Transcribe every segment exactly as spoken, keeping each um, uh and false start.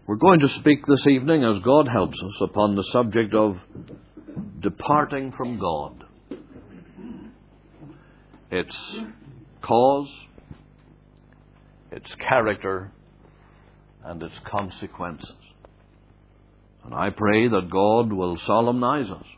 We're going to speak this evening, as God helps us, upon the subject of departing from God. Its cause, its character, and its consequences. And I pray that God will solemnize us,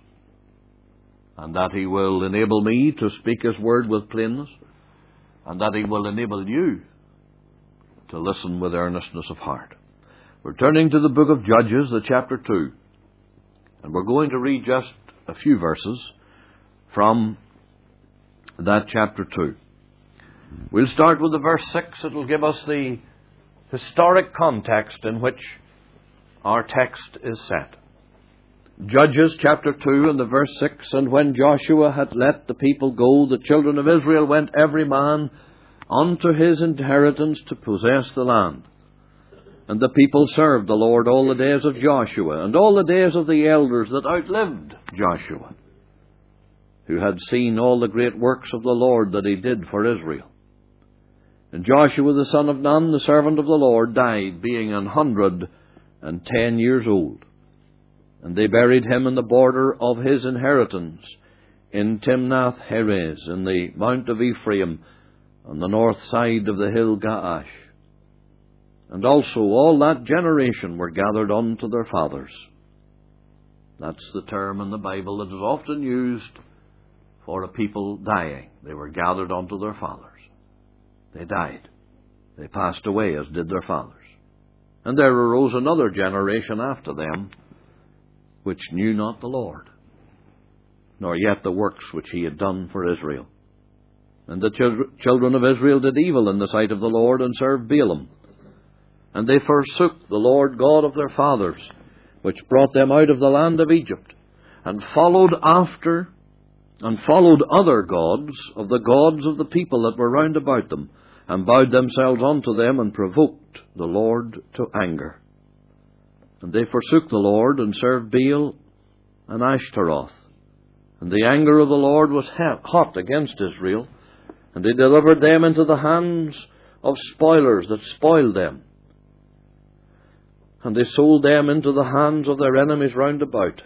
and that He will enable me to speak His word with plainness, and that He will enable you to listen with earnestness of heart. We're turning to the book of Judges, the chapter two, and we're going to read just a few verses from that chapter two. We'll start with the verse six. It'll give us the historic context in which our text is set. Judges chapter two and the verse six, And when Joshua had let the people go, the children of Israel went every man unto his inheritance to possess the land. And the people served the Lord all the days of Joshua, and all the days of the elders that outlived Joshua, who had seen all the great works of the Lord that He did for Israel. And Joshua the son of Nun, the servant of the Lord, died, being an hundred and ten years old. And they buried him in the border of his inheritance, in Timnath Heres, in the mount of Ephraim, on the north side of the hill Gaash. And also all that generation were gathered unto their fathers. That's the term in the Bible that is often used for a people dying. They were gathered unto their fathers. They died. They passed away as did their fathers. And there arose another generation after them, which knew not the Lord, nor yet the works which He had done for Israel. And the children of Israel did evil in the sight of the Lord, and served Baalim. And they forsook the Lord God of their fathers, which brought them out of the land of Egypt, and followed after, and followed other gods of the gods of the people that were round about them, and bowed themselves unto them, and provoked the Lord to anger. And they forsook the Lord, and served Baal and Ashtaroth. And the anger of the Lord was hot against Israel, and they delivered them into the hands of spoilers that spoiled them. And they sold them into the hands of their enemies round about,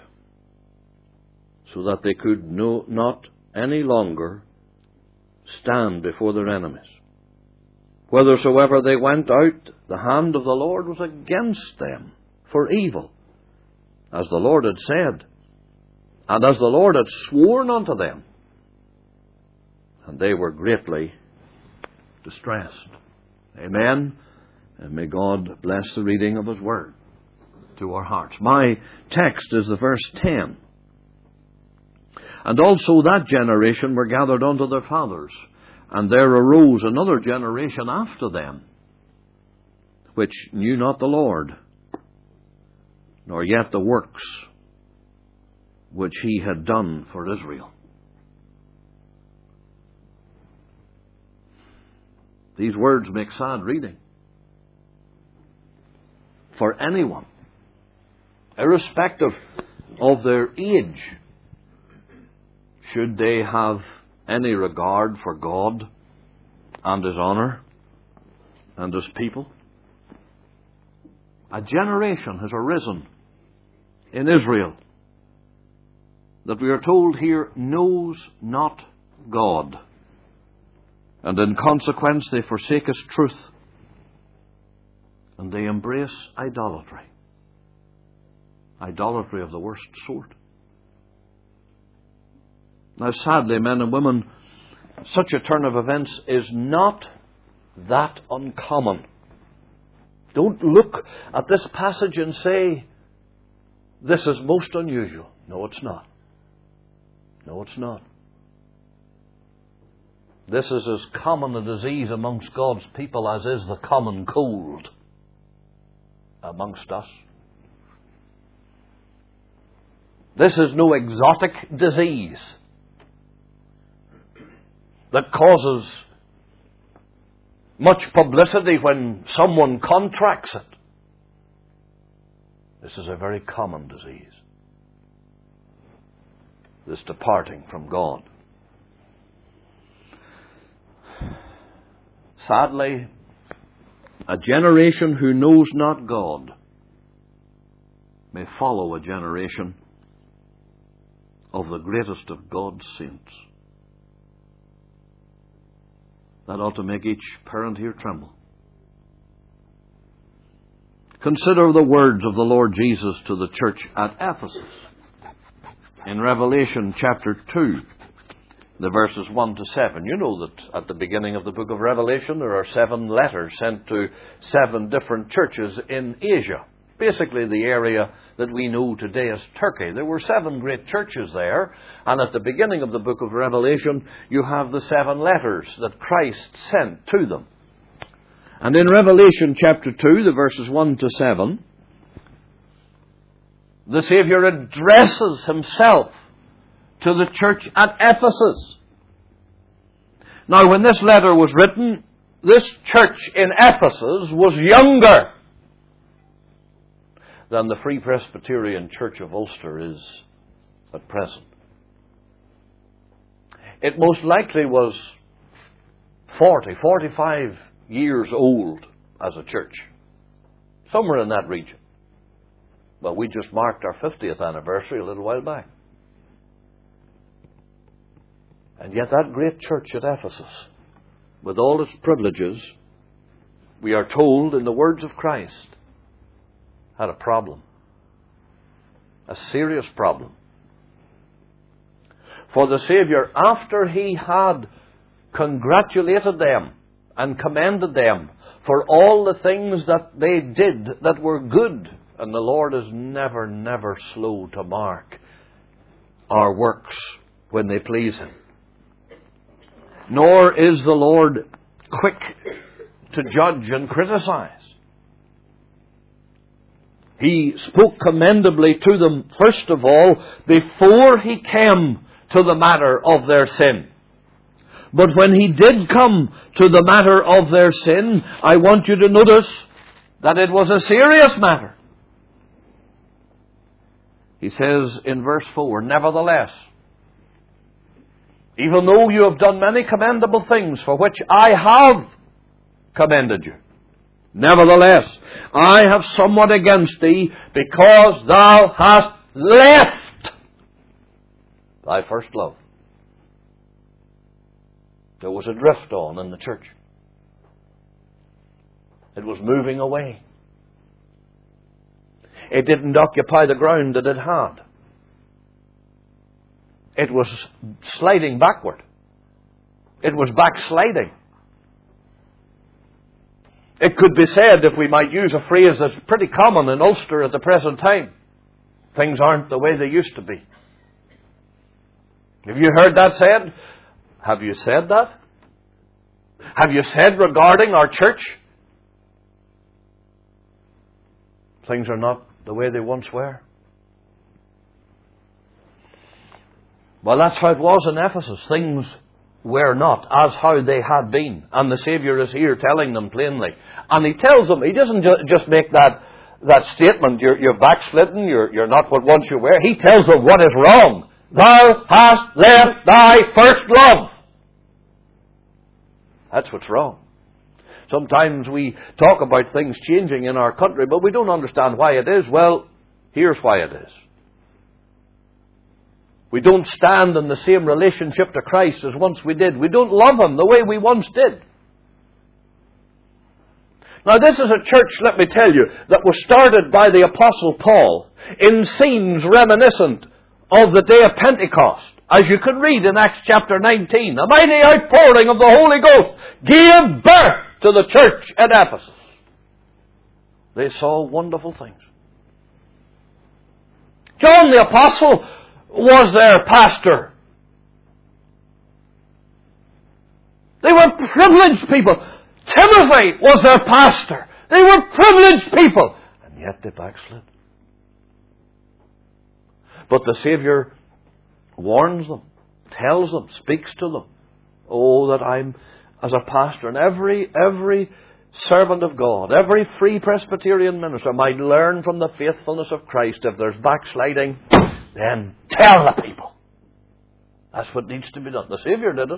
so that they could no, not any longer stand before their enemies. Whithersoever they went out, the hand of the Lord was against them for evil, as the Lord had said, and as the Lord had sworn unto them. And they were greatly distressed. Amen. And may God bless the reading of His word to our hearts. My text is the verse ten. And also that generation were gathered unto their fathers, and there arose another generation after them, which knew not the Lord, nor yet the works which He had done for Israel. These words make sad reading for anyone, irrespective of their age, should they have any regard for God and His honour and His people. A generation has arisen in Israel that we are told here knows not God, and in consequence they forsake His truth, and they embrace idolatry. Idolatry of the worst sort. Now, sadly, men and women, such a turn of events is not that uncommon. Don't look at this passage and say, this is most unusual. No, it's not. No, it's not. This is as common a disease amongst God's people as is the common cold amongst us. This is no exotic disease that causes much publicity when someone contracts it. This is a very common disease, this departing from God. Sadly, a generation who knows not God may follow a generation of the greatest of God's saints. That ought to make each parent here tremble. Consider the words of the Lord Jesus to the church at Ephesus. In Revelation chapter two, the verses one to seven. You know that at the beginning of the book of Revelation there are seven letters sent to seven different churches in Asia. Basically the area that we know today as Turkey. There were seven great churches there, and at the beginning of the book of Revelation you have the seven letters that Christ sent to them. And in Revelation chapter two, the verses one to seven, the Saviour addresses himself to the church at Ephesus. Now, when this letter was written, this church in Ephesus was younger than the Free Presbyterian Church of Ulster is at present. It most likely was forty, forty-five years old as a church, somewhere in that region. Well, we just marked our fiftieth anniversary a little while back. And yet that great church at Ephesus, with all its privileges, we are told in the words of Christ, had a problem. A serious problem. For the Saviour, after he had congratulated them and commended them for all the things that they did that were good, and the Lord is never, never slow to mark our works when they please him. Nor is the Lord quick to judge and criticize. He spoke commendably to them, first of all, before he came to the matter of their sin. But when he did come to the matter of their sin, I want you to notice that it was a serious matter. He says in verse four, nevertheless, even though you have done many commendable things for which I have commended you, nevertheless, I have somewhat against thee, because thou hast left thy first love. There was a drift on in the church. It was moving away. It didn't occupy the ground that it had. It was sliding backward. It was backsliding. It could be said, if we might use a phrase that's pretty common in Ulster at the present time, things aren't the way they used to be. Have you heard that said? Have you said that? Have you said regarding our church, things are not the way they once were? Well, that's how it was in Ephesus. Things were not as how they had been. And the Saviour is here telling them plainly. And he tells them, he doesn't ju- just make that, that statement, you're, you're backslidden, you're, you're not what once you were. He tells them what is wrong. Thou hast left thy first love. That's what's wrong. Sometimes we talk about things changing in our country, but we don't understand why it is. Well, here's why it is. We don't stand in the same relationship to Christ as once we did. We don't love him the way we once did. Now, this is a church, let me tell you, that was started by the Apostle Paul in scenes reminiscent of the day of Pentecost. As you can read in Acts chapter nineteen, a mighty outpouring of the Holy Ghost gave birth to the church at Ephesus. They saw wonderful things. John the Apostle was their pastor. They were privileged people. Timothy was their pastor. They were privileged people. And yet they backslid. But the Saviour warns them, tells them, speaks to them. Oh, that I'm, as a pastor, and every, every servant of God, every free Presbyterian minister might learn from the faithfulness of Christ. If there's backsliding, then tell the people. That's what needs to be done. The Saviour did it.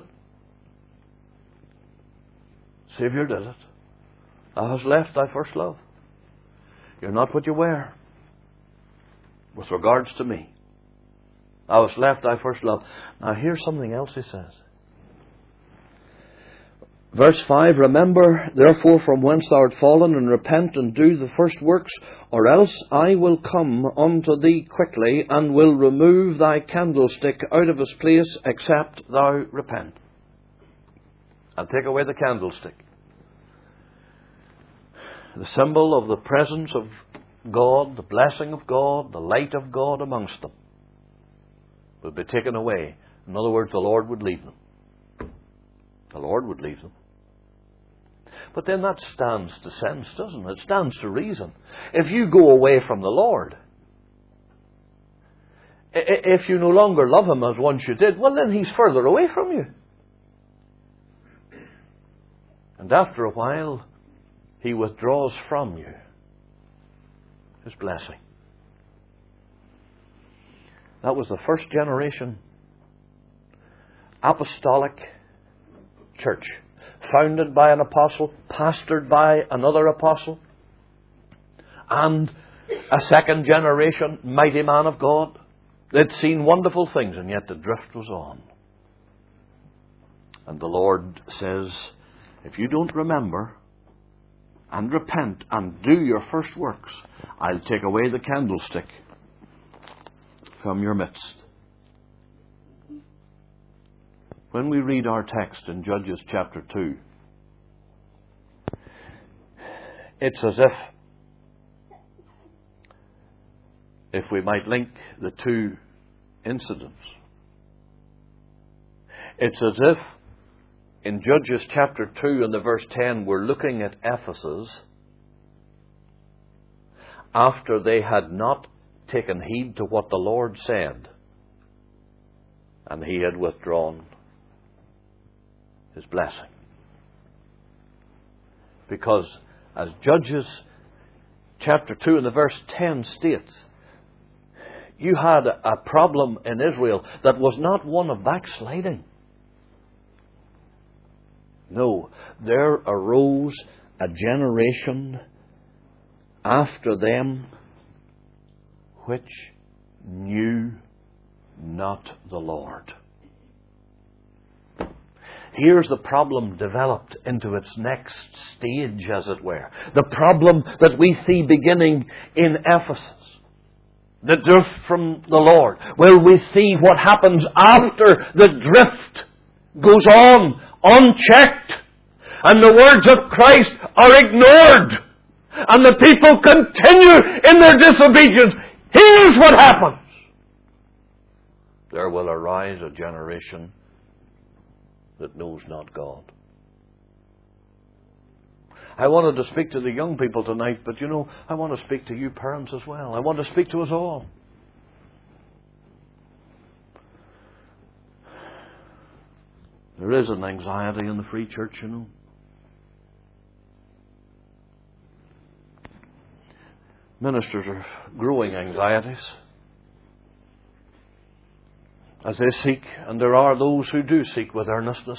The Saviour did it. Thou hast left thy first love. You're not what you were. with regards to me. I was left thy first love. Now here's something else he says. Verse five, remember therefore from whence thou art fallen, and repent and do the first works, or else I will come unto thee quickly, and will remove thy candlestick out of his place, except thou repent. I'll take away the candlestick. The symbol of the presence of God, the blessing of God, the light of God amongst them would be taken away. In other words, the Lord would leave them. The Lord would leave them. But then that stands to sense, doesn't it? It stands to reason. If you go away from the Lord, if you no longer love Him as once you did, well then He's further away from you. And after a while, He withdraws from you His blessing. That was the first generation apostolic church, founded by an apostle, pastored by another apostle, and a second generation mighty man of God. They'd seen wonderful things, and yet the drift was on. And the Lord says, if you don't remember and repent and do your first works, I'll take away the candlestick from your midst. When we read our text in Judges chapter two, it's as if, if we might link the two incidents, it's as if in Judges chapter two and the verse ten, we're looking at Ephesus after they had not taken heed to what the Lord said, and He had withdrawn His blessing. Because as Judges chapter two and the verse ten states, you had a problem in Israel that was not one of backsliding. No, there arose a generation after them which knew not the Lord. Here's the problem developed into its next stage, as it were. The problem that we see beginning in Ephesus. The drift from the Lord. Well, we see what happens after the drift goes on unchecked, and the words of Christ are ignored, and the people continue in their disobedience. Here's what happens. There will arise a generation that knows not God. I wanted to speak to the young people tonight, but you know, I want to speak to you parents as well. I want to speak to us all. There is an anxiety in the free church, you know. Ministers are growing anxieties as they seek, and there are those who do seek with earnestness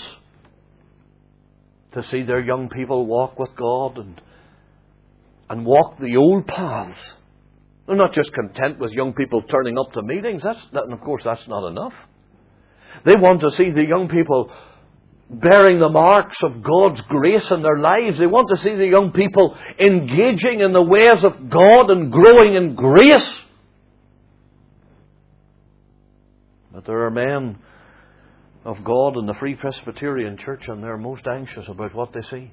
to see their young people walk with God and and walk the old paths. They're not just content with young people turning up to meetings. That's that, and of course that's not enough. They want to see the young people bearing the marks of God's grace in their lives. They want to see the young people engaging in the ways of God and growing in grace. But there are men of God in the Free Presbyterian Church, and they're most anxious about what they see.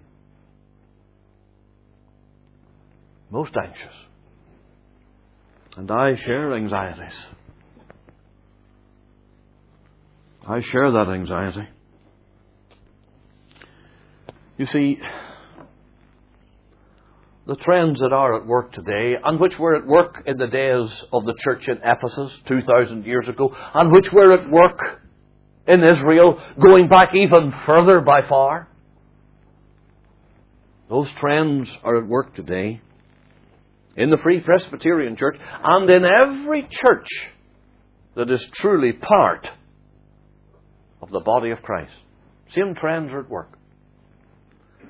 Most anxious. And I share anxieties. I share that anxiety. You see, the trends that are at work today, and which were at work in the days of the church in Ephesus two thousand years ago, and which were at work in Israel going back even further by far, those trends are at work today in the Free Presbyterian Church and in every church that is truly part of the body of Christ. Same trends are at work.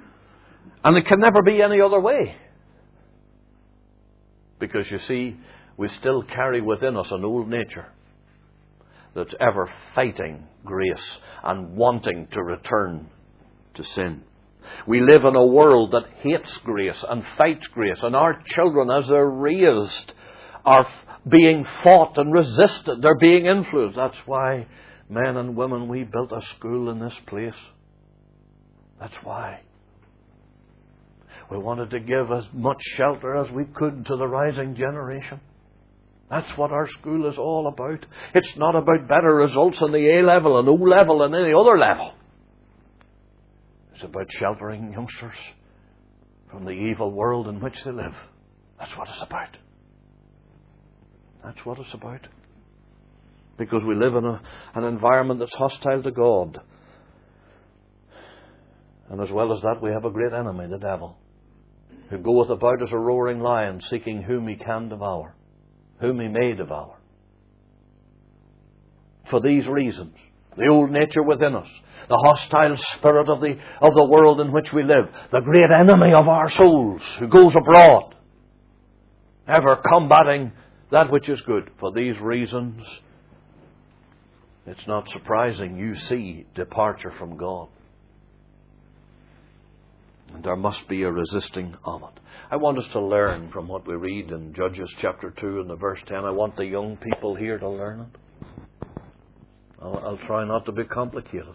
And it can never be any other way. Because you see, we still carry within us an old nature that's ever fighting grace and wanting to return to sin. We live in a world that hates grace and fights grace, and our children, as they're raised, are being fought and resisted. They're being influenced. That's why, men and women, we built a school in this place. That's why. We wanted to give as much shelter as we could to the rising generation. That's what our school is all about. It's not about better results in the A level and O level and any other level. It's about sheltering youngsters from the evil world in which they live. That's what it's about. That's what it's about. Because we live in a, an environment that's hostile to God. And as well as that, we have a great enemy, the devil, who goeth about as a roaring lion, seeking whom he can devour, whom he may devour. For these reasons, the old nature within us, the hostile spirit of the, of the world in which we live, the great enemy of our souls who goes abroad, ever combating that which is good. For these reasons, it's not surprising you see departure from God. And there must be a resisting of it. I want us to learn from what we read in Judges chapter two and the verse ten. I want the young people here to learn it. I'll, I'll try not to be complicated.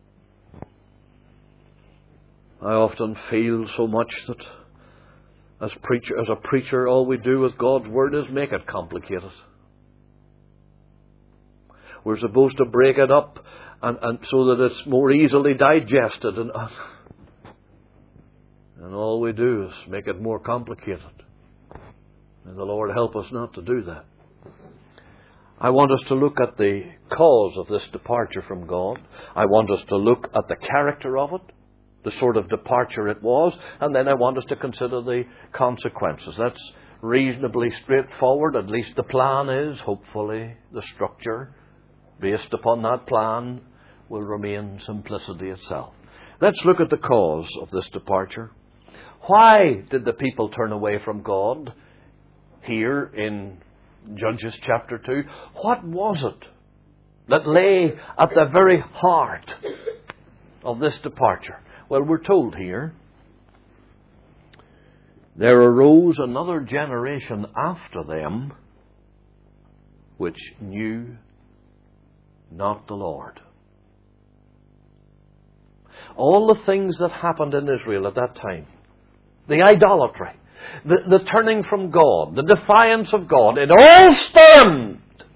I often feel so much that as preacher, as a preacher, all we do with God's Word is make it complicated. We're supposed to break it up and, and so that it's more easily digested. And, and all we do is make it more complicated. May the Lord help us not to do that. I want us to look at the cause of this departure from God. I want us to look at the character of it, the sort of departure it was, and then I want us to consider the consequences. That's reasonably straightforward. At least the plan is. Hopefully the structure based upon that plan will remain simplicity itself. Let's look at the cause of this departure. Why did the people turn away from God here in Judges chapter two? What was it that lay at the very heart of this departure? Well, we're told here, there arose another generation after them which knew not the Lord. All the things that happened in Israel at that time, the idolatry, the, the turning from God, the defiance of God, it all stemmed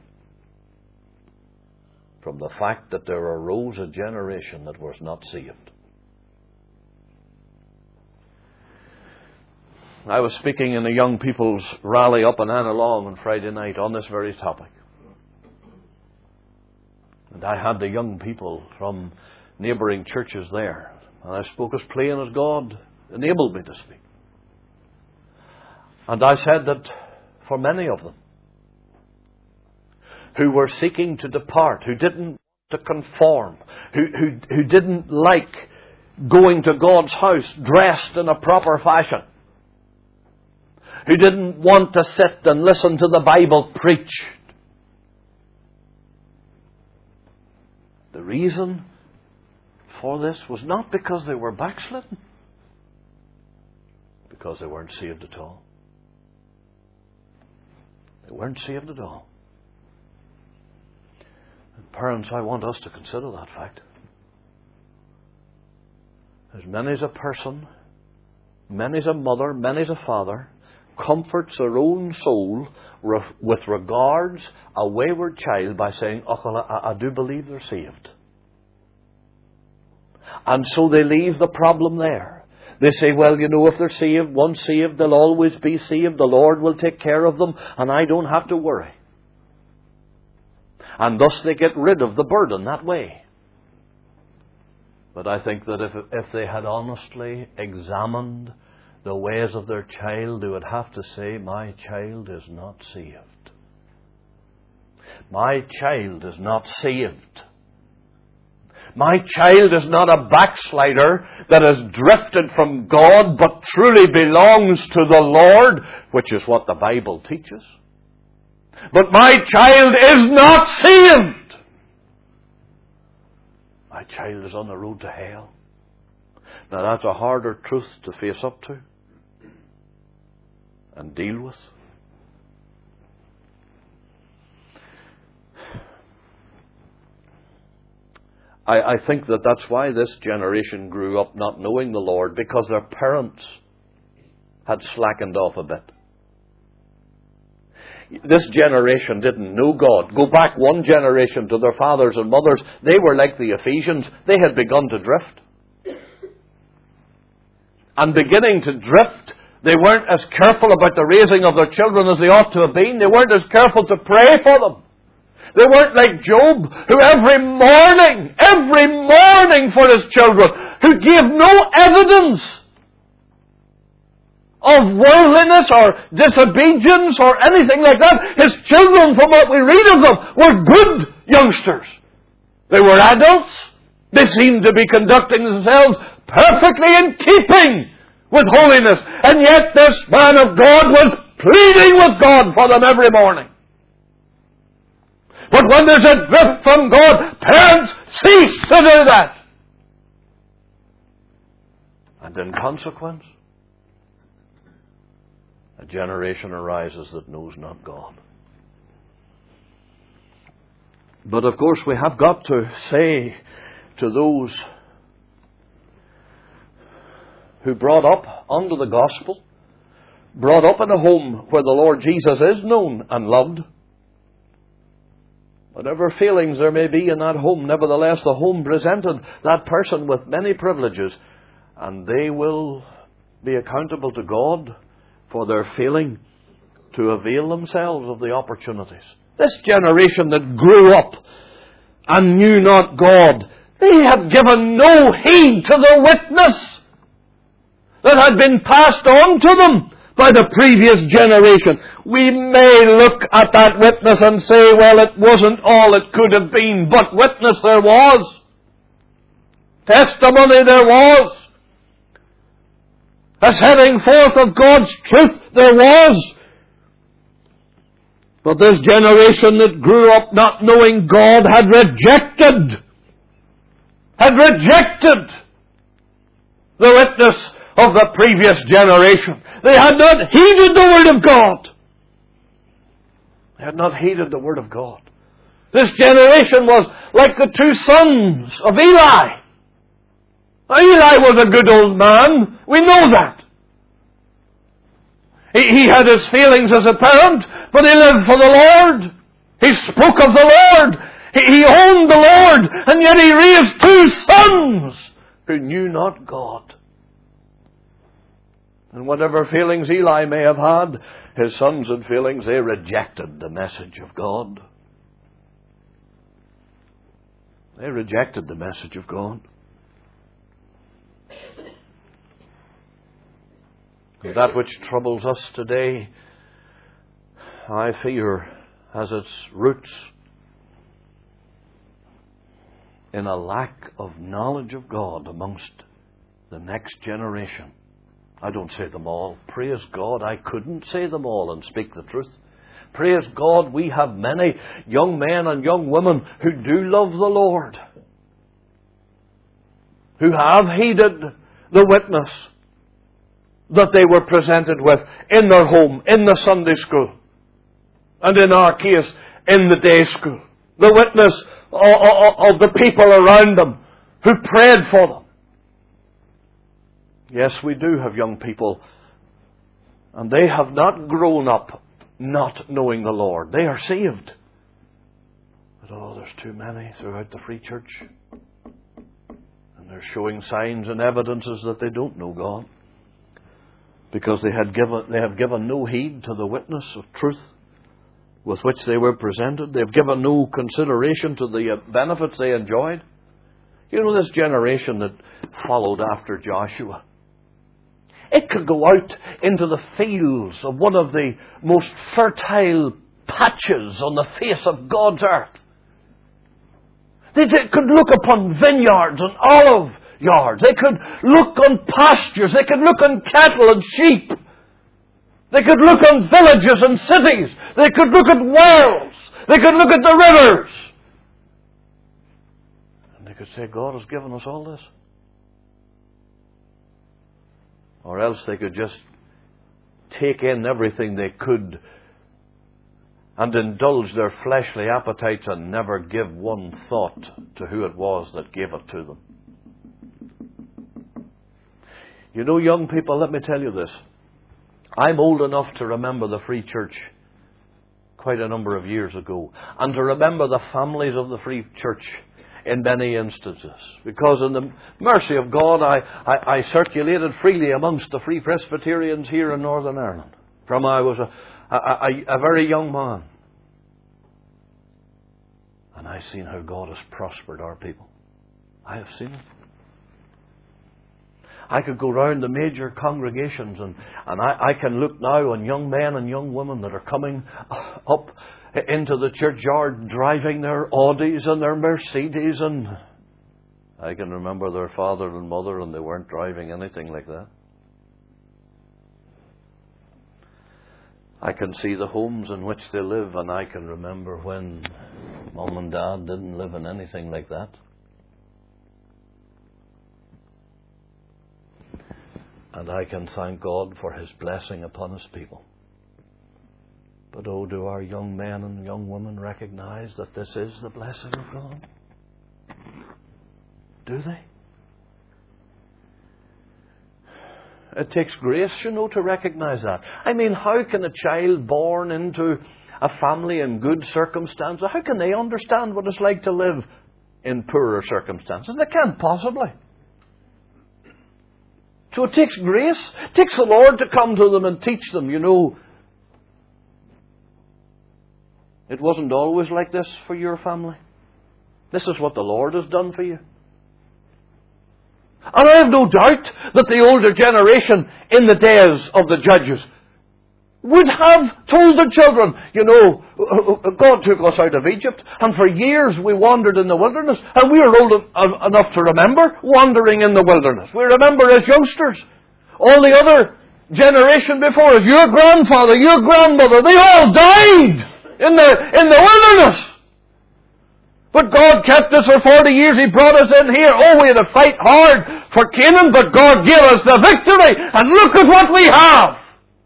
from the fact that there arose a generation that was not saved. I was speaking in a young people's rally up in Annalong on Friday night on this very topic. And I had the young people from neighbouring churches there. And I spoke as plain as God enabled me to speak. And I said that for many of them who were seeking to depart, who didn't to conform, who, who, who didn't like going to God's house dressed in a proper fashion, who didn't want to sit and listen to the Bible preached, the reason for this was not because they were backslidden, because they weren't saved at all. They weren't saved at all. And parents, I want us to consider that fact. As many as a person, many as a mother, many as a father, comforts their own soul with regards a wayward child by saying, oh, well, I, I do believe they're saved. And so they leave the problem there. They say, well, you know, if they're saved, once saved, they'll always be saved. The Lord will take care of them, and I don't have to worry. And thus they get rid of the burden that way. But I think that if, if they had honestly examined the ways of their child, they would have to say, my child is not saved. My child is not saved. My child is not a backslider that has drifted from God, but truly belongs to the Lord, which is what the Bible teaches. But my child is not saved. My child is on the road to hell. Now that's a harder truth to face up to and deal with. I, I think that that's why this generation grew up not knowing the Lord, because their parents had slackened off a bit. This generation didn't know God. Go back one generation to their fathers and mothers. They were like the Ephesians. They had begun to drift. And beginning to drift, they weren't as careful about the raising of their children as they ought to have been. They weren't as careful to pray for them. They weren't like Job, who every morning, every morning for his children, who gave no evidence of worldliness or disobedience or anything like that. His children, from what we read of them, were good youngsters. They were adults. They seemed to be conducting themselves perfectly in keeping with holiness. And yet this man of God was pleading with God for them every morning. But when there's a drift from God, parents cease to do that. And in consequence, a generation arises that knows not God. But of course we have got to say to those who brought up under the gospel, brought up in a home where the Lord Jesus is known and loved, whatever feelings there may be in that home, nevertheless the home presented that person with many privileges, and they will be accountable to God for their failing to avail themselves of the opportunities. This generation that grew up and knew not God, they have given no heed to the witness that had been passed on to them by the previous generation. We may look at that witness and say, well, it wasn't all it could have been, but witness there was. Testimony there was. A setting forth of God's truth there was. But this generation that grew up not knowing God had rejected, had rejected the witness of the previous generation. They had not heeded the Word of God. They had not heeded the Word of God. This generation was like the two sons of Eli. Now, Eli was a good old man. We know that. He, he had his feelings as a parent, but he lived for the Lord. He spoke of the Lord. He, he owned the Lord. And yet he raised two sons who knew not God. And whatever feelings Eli may have had, his sons had feelings. They rejected the message of God. They rejected the message of God. And that which troubles us today, I fear, has its roots in a lack of knowledge of God amongst the next generation. I don't say them all. Praise God, I couldn't say them all and speak the truth. Praise God, we have many young men and young women who do love the Lord, who have heeded the witness that they were presented with in their home, in the Sunday school, and in our case, in the day school. The witness of the people around them who prayed for them. Yes, we do have young people, and they have not grown up not knowing the Lord. They are saved. But oh, there's too many throughout the Free Church. And they're showing signs and evidences that they don't know God. Because they had given they have given no heed to the witness of truth with which they were presented. They've given no consideration to the benefits they enjoyed. You know, this generation that followed after Joshua, it could go out into the fields of one of the most fertile patches on the face of God's earth. They could look upon vineyards and olive yards. They could look on pastures. They could look on cattle and sheep. They could look on villages and cities. They could look at wells. They could look at the rivers. And they could say, God has given us all this. Or else they could just take in everything they could and indulge their fleshly appetites and never give one thought to who it was that gave it to them. You know, young people, let me tell you this. I'm old enough to remember the Free Church quite a number of years ago, and to remember the families of the Free Church in many instances. Because in the mercy of God, I, I, I circulated freely amongst the Free Presbyterians here in Northern Ireland, from I was a, a, a, a very young man. And I've seen how God has prospered our people. I have seen it. I could go round the major congregations and, and I, I can look now on young men and young women that are coming up into the churchyard driving their Audis and their Mercedes, and I can remember their father and mother, and they weren't driving anything like that. I can see the homes in which they live, and I can remember when Mum and Dad didn't live in anything like that. And I can thank God for His blessing upon His people. But oh, do our young men and young women recognize that this is the blessing of God? Do they? It takes grace, you know, to recognize that. I mean, how can a child born into a family in good circumstances, how can they understand what it's like to live in poorer circumstances? They can't possibly. So it takes grace. It takes the Lord to come to them and teach them, you know. It wasn't always like this for your family. This is what the Lord has done for you. And I have no doubt that the older generation in the days of the judges would have told the children, you know, God took us out of Egypt, and for years we wandered in the wilderness, and we were old enough to remember wandering in the wilderness. We remember as youngsters. All the other generation before us, your grandfather, your grandmother, they all died in the, in the wilderness. But God kept us for forty years. He brought us in here. Oh, we had to fight hard for Canaan, but God gave us the victory, and look at what we have.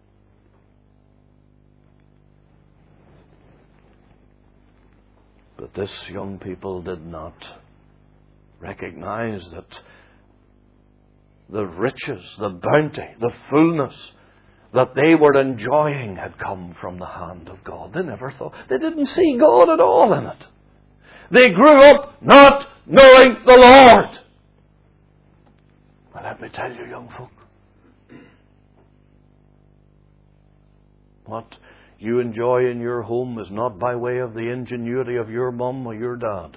But this young people did not recognize that the riches, the bounty, the fullness that they were enjoying had come from the hand of God. They never thought. They didn't see God at all in it. They grew up not knowing the Lord. But let me tell you, young folk, what you enjoy in your home is not by way of the ingenuity of your mum or your dad.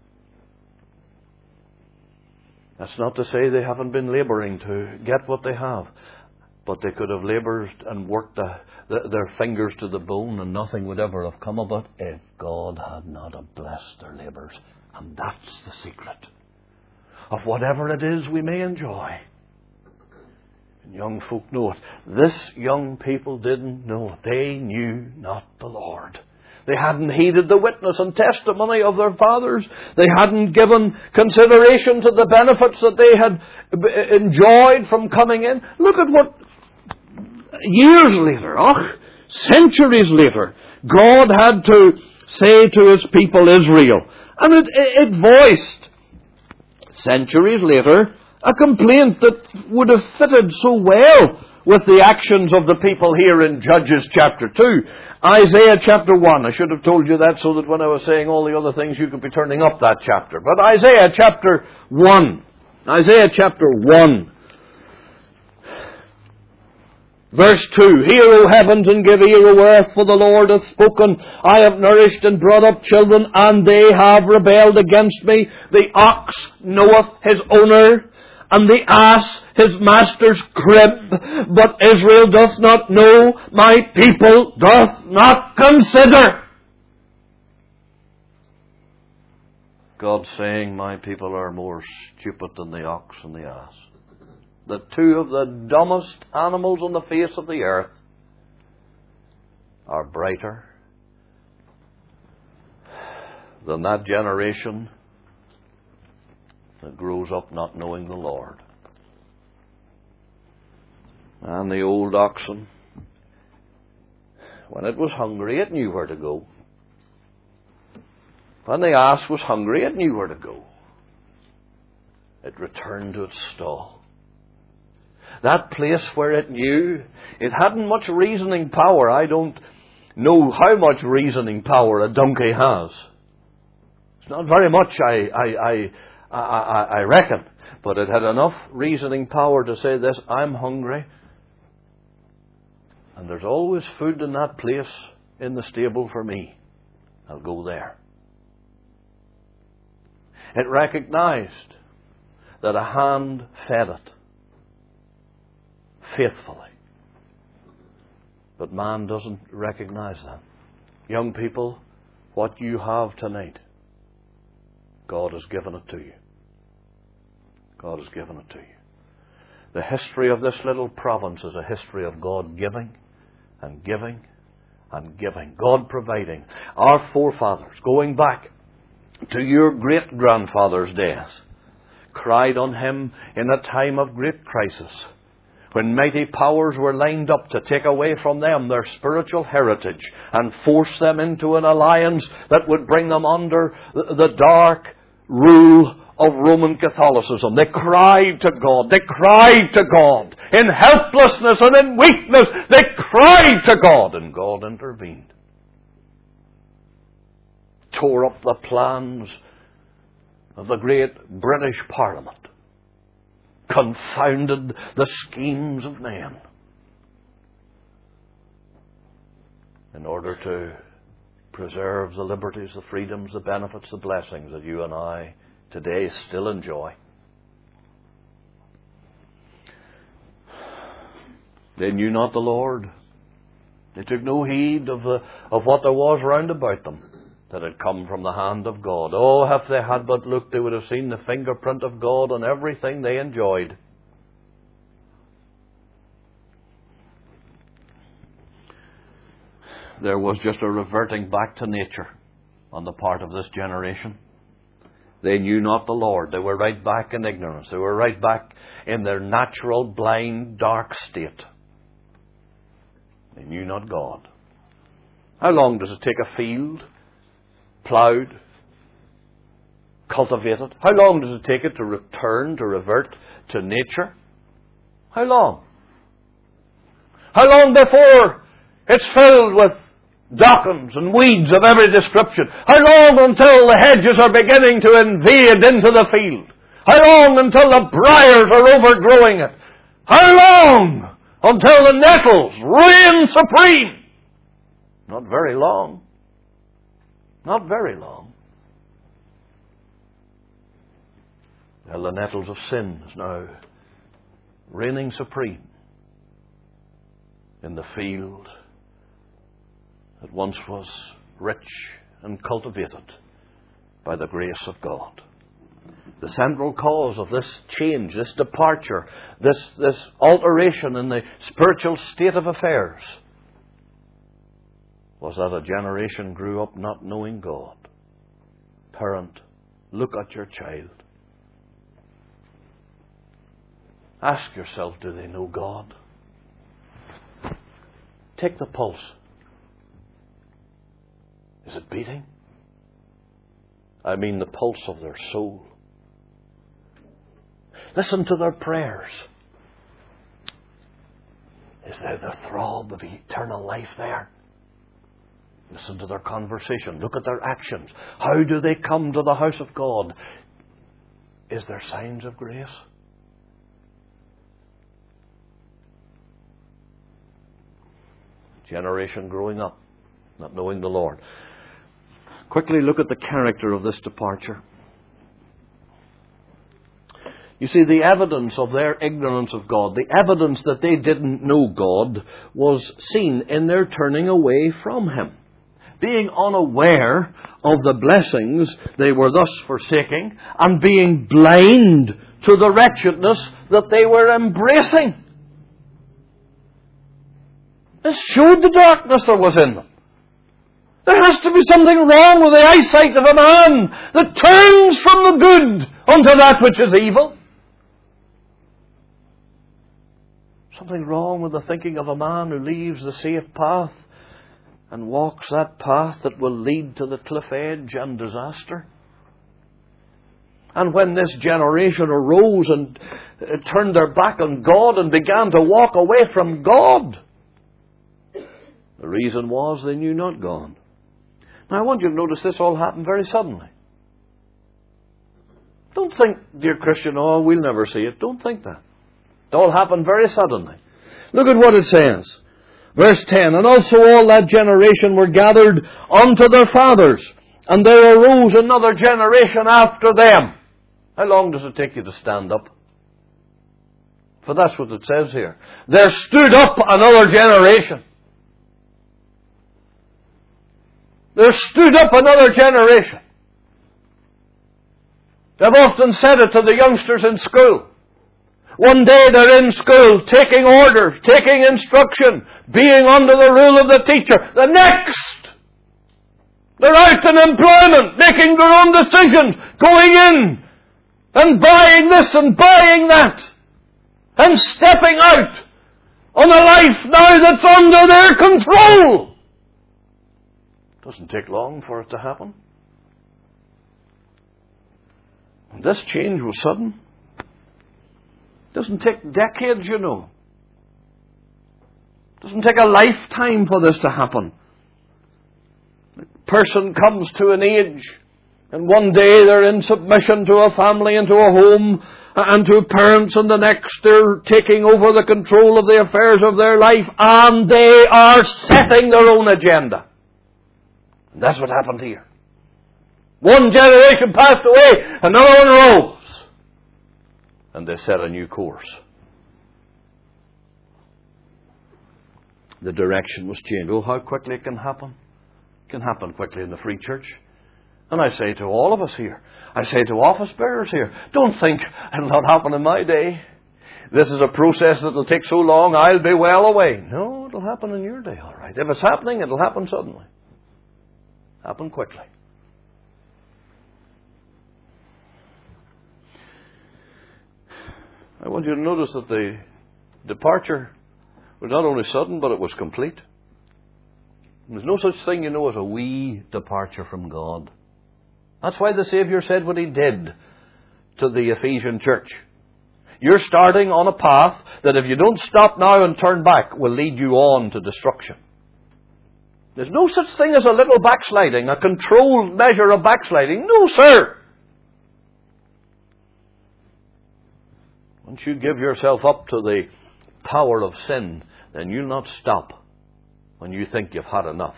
That's not to say they haven't been labouring to get what they have. But they could have laboured and worked the, the, their fingers to the bone, and nothing would ever have come of it if God had not have blessed their labours. And that's the secret of whatever it is we may enjoy. And young folk know it. This young people didn't know it. They knew not the Lord. They hadn't heeded the witness and testimony of their fathers. They hadn't given consideration to the benefits that they had enjoyed from coming in. Look at what years later, oh, centuries later, God had to say to His people Israel. And it, it voiced, centuries later, a complaint that would have fitted so well with the actions of the people here in Judges chapter two. Isaiah chapter one. I should have told you that so that when I was saying all the other things you could be turning up that chapter. But Isaiah chapter one. Isaiah chapter one. Verse two. Hear, O heavens, and give ear, O earth, for the Lord hath spoken. I have nourished and brought up children, and they have rebelled against me. The ox knoweth his owner, and the ass his master's crib. But Israel doth not know, my people doth not consider. God saying, my people are more stupid than the ox and the ass. The two of the dumbest animals on the face of the earth are brighter than that generation that grows up not knowing the Lord. And the old oxen, when it was hungry, it knew where to go. When the ass was hungry, it knew where to go. It returned to its stall. That place where it knew, it hadn't much reasoning power. I don't know how much reasoning power a donkey has. It's not very much, I, I, I, I, I reckon. But it had enough reasoning power to say this: I'm hungry. And there's always food in that place in the stable for me. I'll go there. It recognized that a hand fed it faithfully. But man doesn't recognize that. Young people, what you have tonight, God has given it to you. God has given it to you. The history of this little province is a history of God giving and giving and giving. God providing. Our forefathers, going back to your great-grandfather's days, cried on Him in a time of great crisis, when mighty powers were lined up to take away from them their spiritual heritage and force them into an alliance that would bring them under the dark rule of Roman Catholicism. They cried to God. They cried to God. In helplessness and in weakness, they cried to God, and God intervened. Tore up the plans of the great British Parliament. Confounded the schemes of men in order to preserve the liberties, the freedoms, the benefits, the blessings that you and I today still enjoy. They knew not the Lord. They took no heed of the, of what there was round about them that had come from the hand of God. Oh, if they had but looked, they would have seen the fingerprint of God on everything they enjoyed. There was just a reverting back to nature on the part of this generation. They knew not the Lord. They were right back in ignorance. They were right back in their natural, blind, dark state. They knew not God. How long does it take a field ploughed, cultivated? How long does it take it to return, to revert to nature? How long? How long before it's filled with dockings and weeds of every description? How long until the hedges are beginning to invade into the field? How long until the briars are overgrowing it? How long until the nettles reign supreme? Not very long. Not very long. Well, the nettles of sin is now reigning supreme in the field that once was rich and cultivated by the grace of God. The central cause of this change, this departure, this, this alteration in the spiritual state of affairs was that a generation grew up not knowing God. Parent, look at your child. Ask yourself, do they know God? Take the pulse. Is it beating? I mean the pulse of their soul. Listen to their prayers. Is there the throb of eternal life there? Listen to their conversation. Look at their actions. How do they come to the house of God? Is there signs of grace? Generation growing up, not knowing the Lord. Quickly look at the character of this departure. You see, the evidence of their ignorance of God, the evidence that they didn't know God, was seen in their turning away from Him. Being unaware of the blessings they were thus forsaking, and being blind to the wretchedness that they were embracing. This showed the darkness that was in them. There has to be something wrong with the eyesight of a man that turns from the good unto that which is evil. Something wrong with the thinking of a man who leaves the safe path and walks that path that will lead to the cliff edge and disaster. And when this generation arose and turned their back on God and began to walk away from God, the reason was they knew not God. Now I want you to notice this all happened very suddenly. Don't think, dear Christian, oh, we'll never see it. Don't think that. It all happened very suddenly. Look at what it says. Verse ten, and also all that generation were gathered unto their fathers, and there arose another generation after them. How long does it take you to stand up? For that's what it says here. There stood up another generation. There stood up another generation. I've often said it to the youngsters in school. One day they're in school, taking orders, taking instruction, being under the rule of the teacher. The next, they're out in employment, making their own decisions, going in and buying this and buying that, and stepping out on a life now that's under their control. It doesn't take long for it to happen. And this change was sudden. It doesn't take decades, you know. It doesn't take a lifetime for this to happen. A person comes to an age, and one day they're in submission to a family and to a home and to parents, and the next they're taking over the control of the affairs of their life, and they are setting their own agenda. And that's what happened here. One generation passed away, another one rose. And they set a new course. The direction was changed. Oh, how quickly it can happen. It can happen quickly in the free church. And I say to all of us here, I say to office bearers here, don't think it'll not happen in my day. This is a process that will take so long, I'll be well away. No, it'll happen in your day, all right. If it's happening, it'll happen suddenly. Happen quickly. I want you to notice that the departure was not only sudden, but it was complete. There's no such thing, you know, as a wee departure from God. That's why the Saviour said what He did to the Ephesian church. You're starting on a path that if you don't stop now and turn back will lead you on to destruction. There's no such thing as a little backsliding, a controlled measure of backsliding. No, sir. Once you give yourself up to the power of sin, then you'll not stop when you think you've had enough.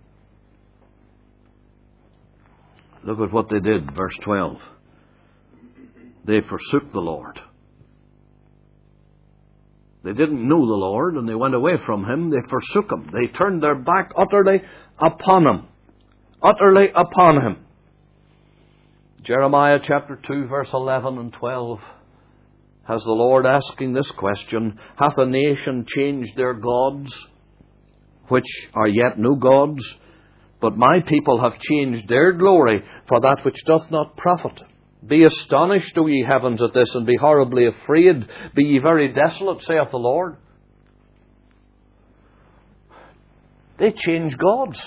Look at what they did, verse twelve. They forsook the Lord. They didn't know the Lord, and they went away from Him. They forsook Him. They turned their back utterly upon Him. Utterly upon Him. Jeremiah chapter two, verse eleven and twelve. Has the Lord asking this question, hath a nation changed their gods, which are yet no gods? But my people have changed their glory for that which doth not profit. Be astonished, O ye heavens, at this, and be horribly afraid. Be ye very desolate, saith the Lord. They changed gods.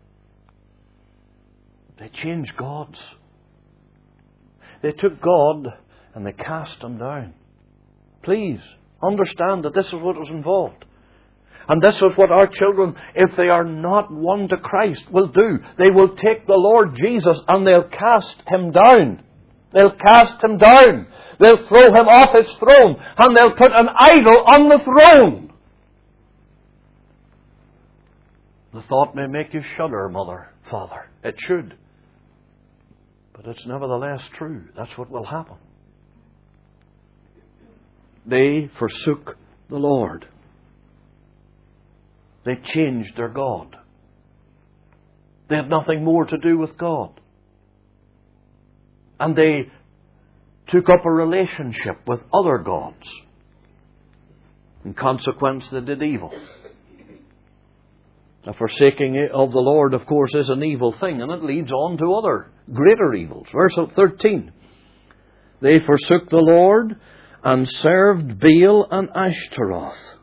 They changed gods. They took God and they cast Him down. Please understand that this is what was involved. And this is what our children, if they are not won to Christ, will do. They will take the Lord Jesus and they'll cast Him down. They'll cast Him down. They'll throw Him off His throne. And they'll put an idol on the throne. The thought may make you shudder, mother, father. It should. But it's nevertheless true. That's what will happen. They forsook the Lord. They changed their God. They had nothing more to do with God. And they took up a relationship with other gods. In consequence, they did evil. A forsaking of the Lord, of course, is an evil thing, and it leads on to other greater evils. Verse thirteen. They forsook the Lord and served Baal and Ashtaroth.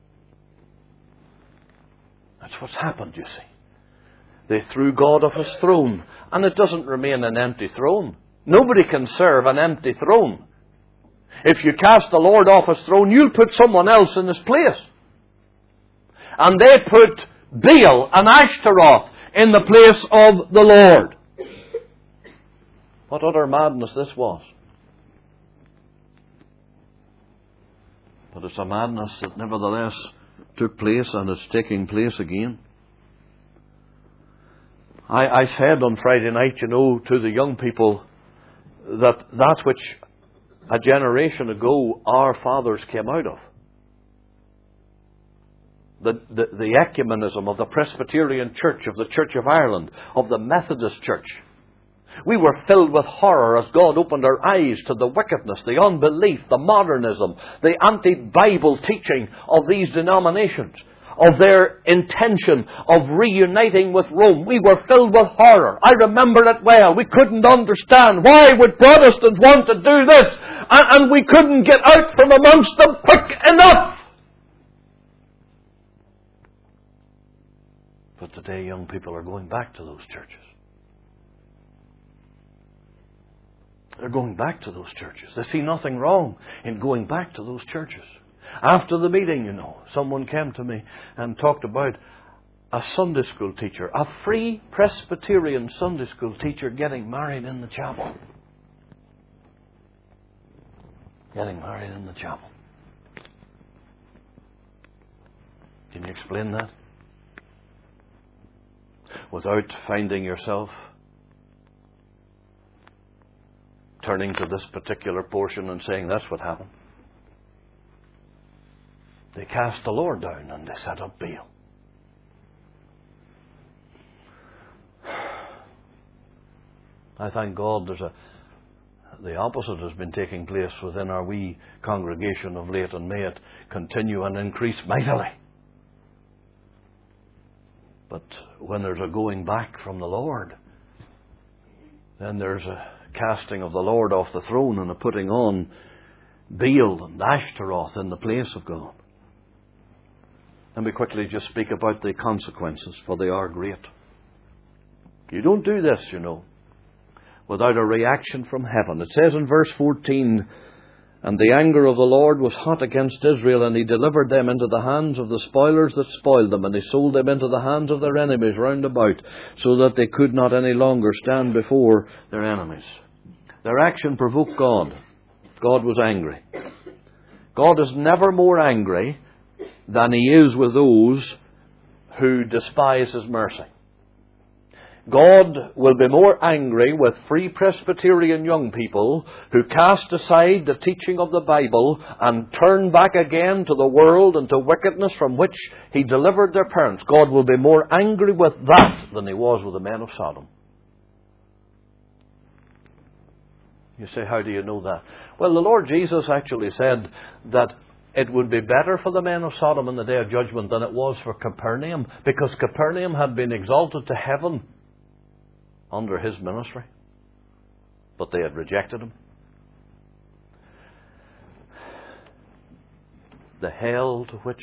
That's what's happened, you see. They threw God off His throne, and it doesn't remain an empty throne. Nobody can serve an empty throne. If you cast the Lord off His throne, you'll put someone else in His place. And they put Baal and Ashtaroth in the place of the Lord. What utter madness this was. But it's a madness that nevertheless took place, and is taking place again. I, I said on Friday night, you know, to the young people, that that which a generation ago our fathers came out of. The, the, the ecumenism of the Presbyterian Church, of the Church of Ireland, of the Methodist Church. We were filled with horror as God opened our eyes to the wickedness, the unbelief, the modernism, the anti-Bible teaching of these denominations, of their intention of reuniting with Rome. We were filled with horror. I remember it well. We couldn't understand. Why would Protestants want to do this? And, and we couldn't get out from amongst them quick enough. But today young people are going back to those churches. They're going back to those churches. They see nothing wrong in going back to those churches. After the meeting, you know, someone came to me and talked about a Sunday school teacher, a free Presbyterian Sunday school teacher getting married in the chapel. Getting married in the chapel. Can you explain that? Without finding yourself turning to this particular portion and saying, that's what happened. They cast the Lord down and they set up Baal. I thank God there's a the opposite has been taking place within our wee congregation of late, and may it continue and increase mightily. But when there's a going back from the Lord, then there's a casting of the Lord off the throne and a putting on Baal and Ashtaroth in the place of God. Let me quickly just speak about the consequences, for they are great. You don't do this, you know, without a reaction from heaven. It says in verse fourteen, and the anger of the Lord was hot against Israel, and He delivered them into the hands of the spoilers that spoiled them, and He sold them into the hands of their enemies round about, so that they could not any longer stand before their enemies. Their action provoked God. God was angry. God is never more angry than He is with those who despise His mercy. God will be more angry with free Presbyterian young people who cast aside the teaching of the Bible and turn back again to the world and to wickedness from which He delivered their parents. God will be more angry with that than He was with the men of Sodom. You say, how do you know that? Well, the Lord Jesus actually said that it would be better for the men of Sodom in the day of judgment than it was for Capernaum, because Capernaum had been exalted to heaven under His ministry, but they had rejected Him. The hell to which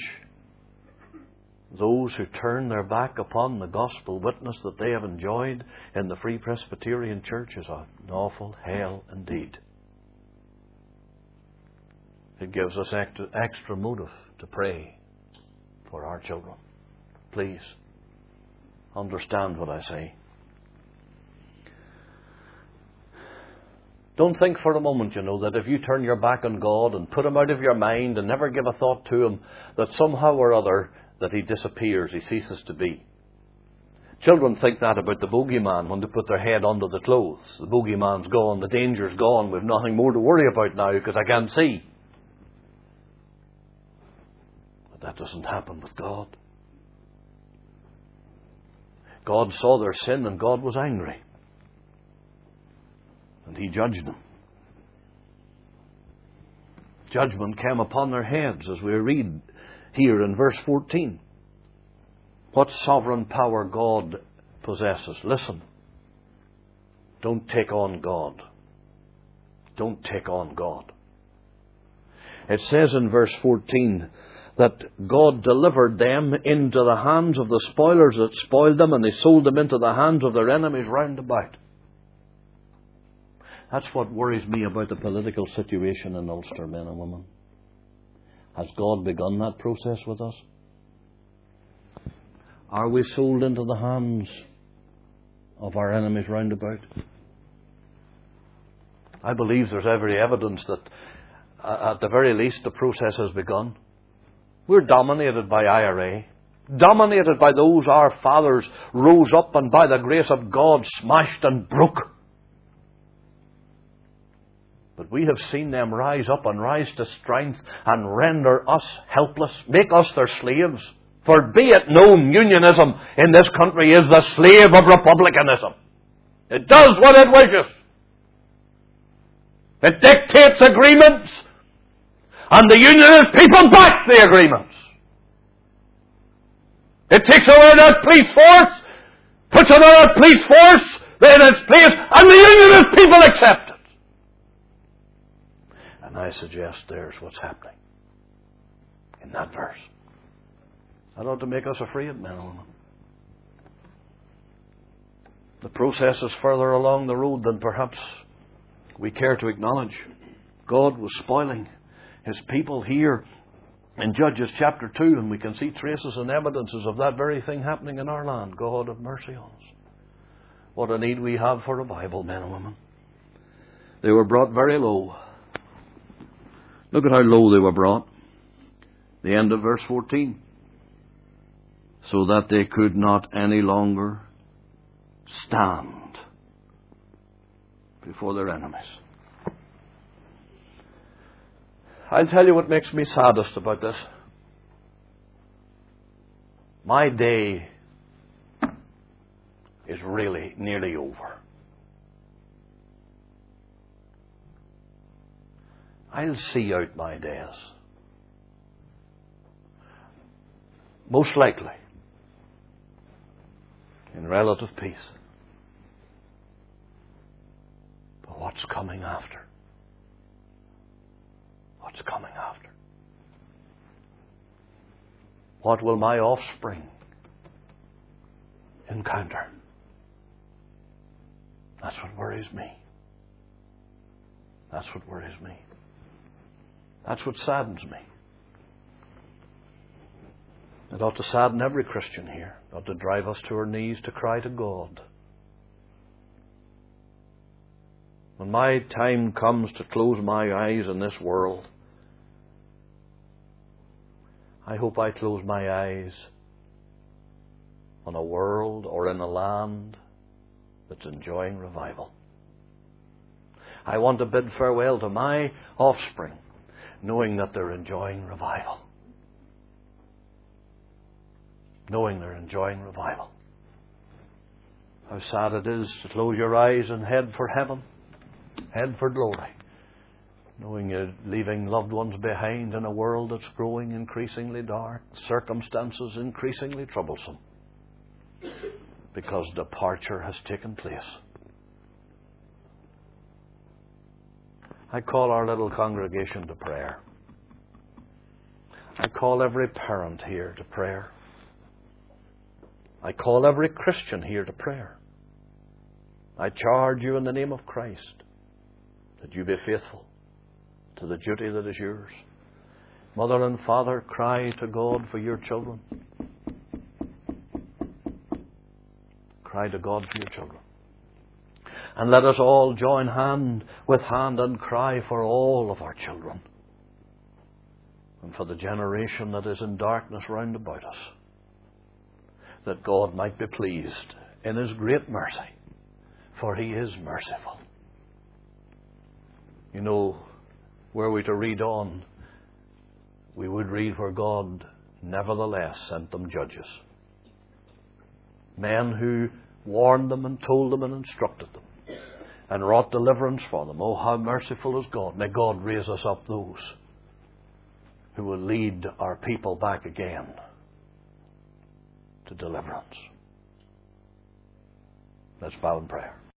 those who turn their back upon the gospel witness that they have enjoyed in the Free Presbyterian Church is an awful hell indeed. It gives us extra, extra motive to pray for our children. Please understand what I say. Don't think for a moment, you know, that if you turn your back on God and put Him out of your mind and never give a thought to Him, that somehow or other that He disappears, He ceases to be. Children think that about the bogeyman when they put their head under the clothes. The bogeyman's gone, the danger's gone, we've nothing more to worry about now because I can't see. But that doesn't happen with God. God saw their sin and God was angry. And He judged them. Judgment came upon their heads, as we read here in verse fourteen. what sovereign power God possesses. Listen, don't take on God. Don't take on God. It says in verse fourteen that God delivered them into the hands of the spoilers that spoiled them, and they sold them into the hands of their enemies round about. That's what worries me about the political situation in Ulster, men and women. Has God begun that process with us? Are we sold into the hands of our enemies round about? I believe there's every evidence that uh, at the very least the process has begun. We're dominated by I R A, dominated by those our fathers rose up and by the grace of God smashed and broke. But we have seen them rise up and rise to strength and render us helpless, make us their slaves. For be it known, unionism in this country is the slave of republicanism. It does what it wishes. It dictates agreements, and the unionist people back the agreements. It takes away that police force, puts another police force in its place, and the unionist people accept it. And I suggest there's what's happening in that verse. That ought to make us afraid, men and women. The process is further along the road than perhaps we care to acknowledge. God was spoiling His people here in Judges chapter two, and we can see traces and evidences of that very thing happening in our land. God have mercy on us. What a need we have for revival, men and women. They were brought very low. Look at how low they were brought. The end of verse fourteen. So that they could not any longer stand before their enemies. I'll tell you what makes me saddest about this. My day is really nearly over. I'll see out my days. Most likely in relative peace. But what's coming after? What's coming after? What will my offspring encounter? That's what worries me. That's what worries me. That's what saddens me. It ought to sadden every Christian here. It ought to drive us to our knees to cry to God. When my time comes to close my eyes in this world, I hope I close my eyes on a world or in a land that's enjoying revival. I want to bid farewell to my offspring, knowing that they're enjoying revival. Knowing they're enjoying revival. How sad it is to close your eyes and head for heaven, head for glory, knowing you're leaving loved ones behind in a world that's growing increasingly dark, circumstances increasingly troublesome, because departure has taken place. I call our little congregation to prayer. I call every parent here to prayer. I call every Christian here to prayer. I charge you in the name of Christ that you be faithful to the duty that is yours. Mother and father, cry to God for your children. Cry to God for your children. And let us all join hand with hand and cry for all of our children and for the generation that is in darkness round about us, that God might be pleased in His great mercy, for He is merciful. You know, were we to read on, we would read where God nevertheless sent them judges. Men who warned them and told them and instructed them and wrought deliverance for them. Oh, how merciful is God. May God raise us up those who will lead our people back again to deliverance. Let's bow in prayer.